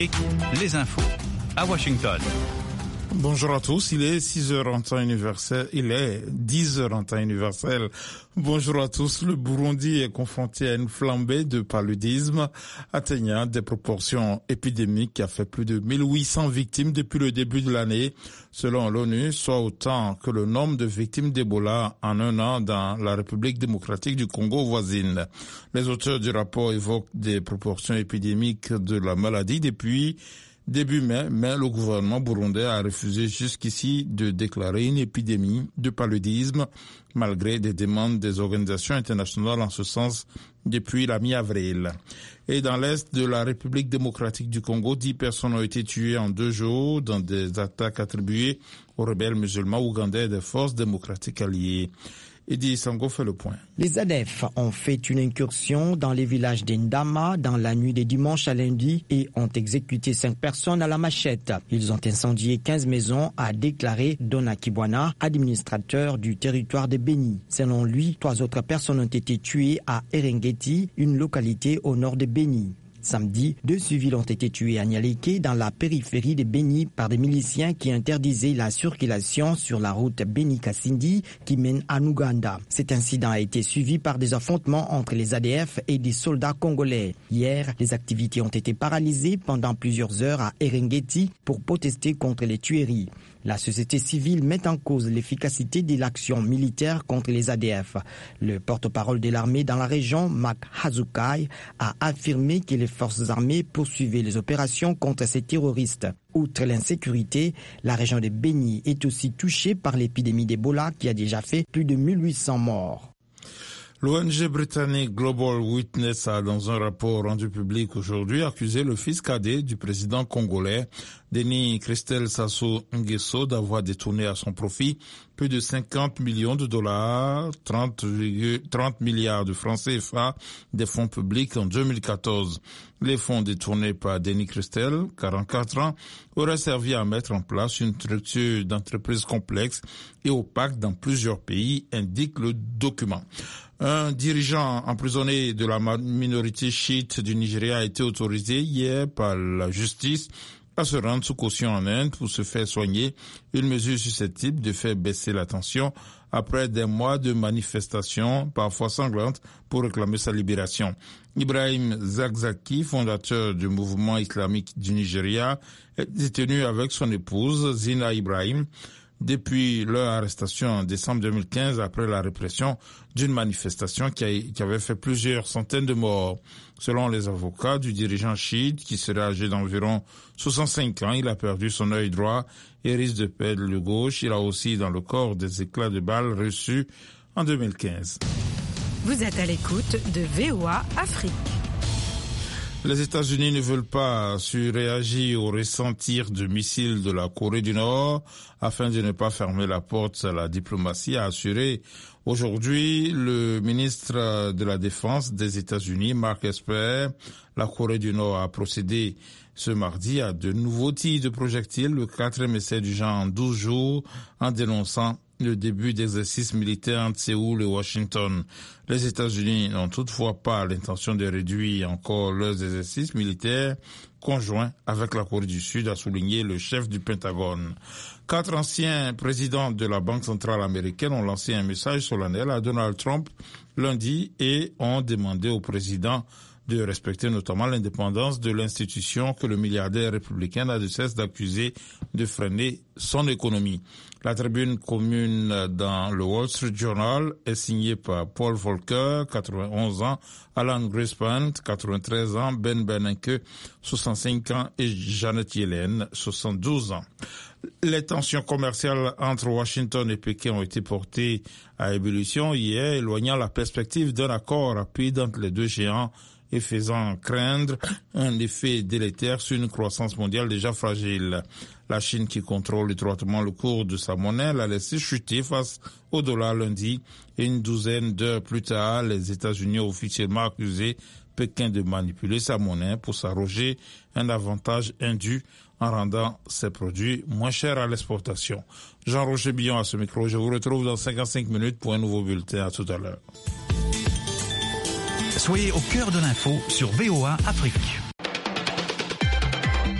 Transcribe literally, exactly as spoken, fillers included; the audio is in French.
Les infos à Washington. Bonjour à tous, il est six heures en temps universel, il est dix heures en temps universel. Bonjour à tous, le Burundi est confronté à une flambée de paludisme atteignant des proportions épidémiques qui a fait plus de mille huit cents victimes depuis le début de l'année, selon l'ONU, soit autant que le nombre de victimes d'Ebola en un an dans la République démocratique du Congo voisine. Les auteurs du rapport évoquent des proportions épidémiques de la maladie depuis début mai, mais le gouvernement burundais a refusé jusqu'ici de déclarer une épidémie de paludisme, malgré des demandes des organisations internationales en ce sens depuis la mi-avril. Et dans l'est de la République démocratique du Congo, dix personnes ont été tuées en deux jours dans des attaques attribuées aux rebelles musulmans ougandais et des forces démocratiques alliées. Edi Sango fait le point. Les A D F ont fait une incursion dans les villages d'Indama dans la nuit de dimanche à lundi et ont exécuté cinq personnes à la machette. Ils ont incendié quinze maisons, a déclaré Dona Kibwana, administrateur du territoire de Beni. Selon lui, trois autres personnes ont été tuées à Erengeti, une localité au nord de Beni. Samedi, deux civils ont été tués à Nyaleke dans la périphérie de Beni par des miliciens qui interdisaient la circulation sur la route Beni-Kasindi qui mène à Ouganda. Cet incident a été suivi par des affrontements entre les A D F et des soldats congolais. Hier, les activités ont été paralysées pendant plusieurs heures à Erengeti pour protester contre les tueries. La société civile met en cause l'efficacité de l'action militaire contre les A D F. Le porte-parole de l'armée dans la région, Mak Hazukai, a affirmé que les forces armées poursuivaient les opérations contre ces terroristes. Outre l'insécurité, la région de Beni est aussi touchée par l'épidémie d'Ebola qui a déjà fait plus de mille huit cents morts. L'O N G britannique Global Witness a, dans un rapport rendu public aujourd'hui, accusé le fils cadet du président congolais, Denis Christel Sassou Nguesso, d'avoir détourné à son profit plus de cinquante millions de dollars, trente milliards de francs C F A des fonds publics en deux mille quatorze. Les fonds détournés par Denis Christel, quarante-quatre ans, auraient servi à mettre en place une structure d'entreprise complexe et opaque dans plusieurs pays, indique le document. Un dirigeant emprisonné de la minorité chiite du Nigeria a été autorisé hier par la justice à se rendre sous caution en Inde pour se faire soigner, une mesure susceptible de faire baisser la tension après des mois de manifestations, parfois sanglantes, pour réclamer sa libération. Ibrahim Zakzaki, fondateur du mouvement islamique du Nigeria, est détenu avec son épouse Zina Ibrahim depuis leur arrestation en décembre deux mille quinze après la répression d'une manifestation qui, a, qui avait fait plusieurs centaines de morts. Selon les avocats du dirigeant chiite, qui serait âgé d'environ soixante-cinq ans, il a perdu son œil droit et risque de perdre le gauche. Il a aussi dans le corps des éclats de balles reçus en deux mille quinze. Vous êtes à l'écoute de V O A Afrique. Les États-Unis ne veulent pas surréagir au récent tir de missiles de la Corée du Nord afin de ne pas fermer la porte à la diplomatie, a assuré aujourd'hui le ministre de la Défense des États-Unis, Mark Esper. La Corée du Nord a procédé ce mardi à de nouveaux tirs de projectiles, le quatrième essai du genre en douze jours, en dénonçant le début d'exercices militaires entre Séoul et Washington. Les États-Unis n'ont toutefois pas l'intention de réduire encore leurs exercices militaires conjoints avec la Corée du Sud, a souligné le chef du Pentagone. Quatre anciens présidents de la Banque centrale américaine ont lancé un message solennel à Donald Trump lundi et ont demandé au président de respecter notamment l'indépendance de l'institution que le milliardaire républicain n'a de cesse d'accuser de freiner son économie. La tribune commune dans le Wall Street Journal est signée par Paul Volcker, quatre-vingt-onze ans, Alan Greenspan, quatre-vingt-treize ans, Ben Bernanke, soixante-cinq ans et Janet Yellen, soixante-douze ans. Les tensions commerciales entre Washington et Pékin ont été portées à ébullition hier, éloignant la perspective d'un accord rapide entre les deux géants et faisant craindre un effet délétère sur une croissance mondiale déjà fragile. La Chine, qui contrôle étroitement le cours de sa monnaie, l'a laissé chuter face au dollar lundi, et une douzaine d'heures plus tard, les États-Unis ont officiellement accusé Pékin de manipuler sa monnaie pour s'arroger un avantage indu en rendant ses produits moins chers à l'exportation. Jean-Roger Billon à ce micro. Je vous retrouve dans cinquante-cinq minutes pour un nouveau bulletin. À tout à l'heure. Soyez au cœur de l'info sur V O A Afrique.